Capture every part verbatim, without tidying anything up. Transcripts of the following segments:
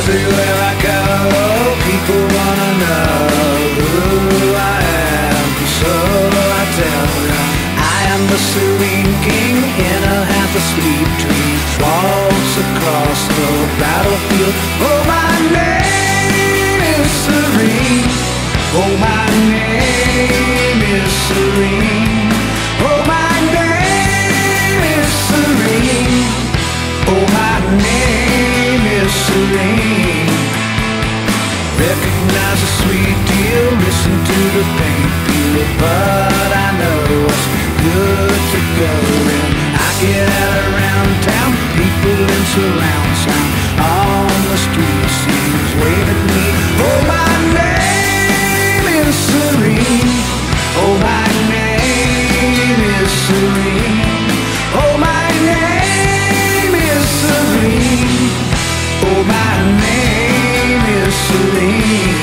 Everywhere I go, people wanna know who I am. So I tell them I am the Serene King in a half asleep dream. Walks across the battlefield. Oh, my name is Serene. Oh, my name is Serene. Oh, my name is Serene. Oh, my name is Serene. Recognize a sweet deal, listen to the paint feel, but I know it's good to go. And I get out around town, people in surround sound on the street scenes wave at me. Oh, my name is Serene. Oh, my name is Serene. Oh, my name is Serene. Oh, my name is Serene.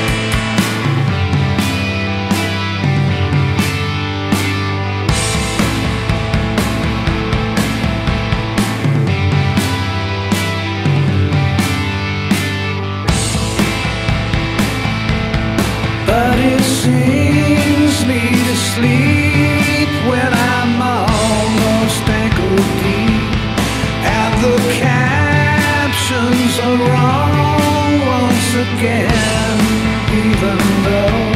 But it sings me to sleep when I'm almost ankle deep, and the captions are wrong once again, even though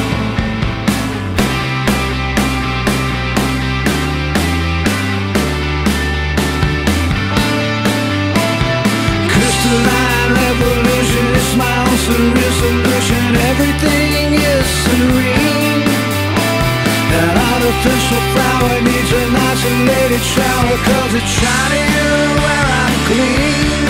crystalline revolution is my answer, resolution. Everything is serene. An artificial flower needs an isolated shower, 'cause it's shining where I'm clean.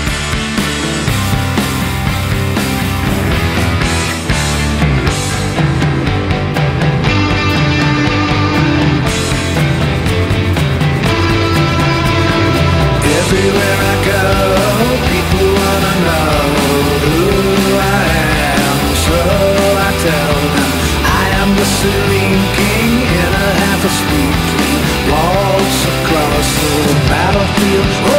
Everywhere I go, people wanna know who I am. So I tell them I am the Serene King in a half asleep dream. Walks across the battlefield.